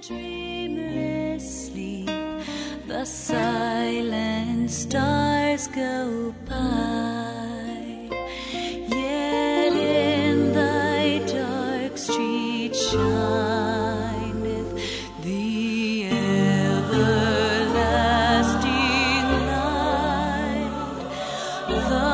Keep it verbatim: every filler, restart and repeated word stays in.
dreamless sleep, the silent stars go by. Yet in thy dark street shineth the everlasting light. The